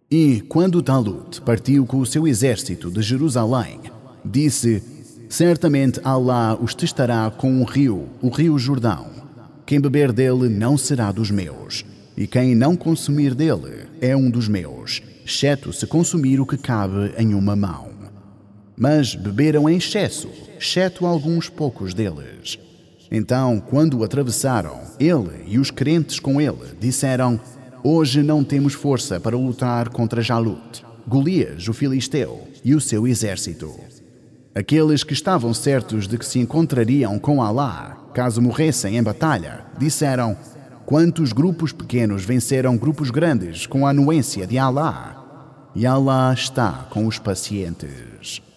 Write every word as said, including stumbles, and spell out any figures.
E, quando Talut partiu com o seu exército de Jerusalém, disse: certamente Alá os testará com um rio, o rio Jordão. Quem beber dele não será dos meus, e quem não consumir dele é um dos meus, exceto se consumir o que cabe em uma mão. Mas beberam em excesso, exceto alguns poucos deles. Então, quando o atravessaram, ele e os crentes com ele disseram: hoje não temos força para lutar contra Jalut, Golias, o filisteu, e o seu exército. Aqueles que estavam certos de que se encontrariam com Alá, caso morressem em batalha, disseram: quantos grupos pequenos venceram grupos grandes com a anuência de Alá? E Alá está com os pacientes.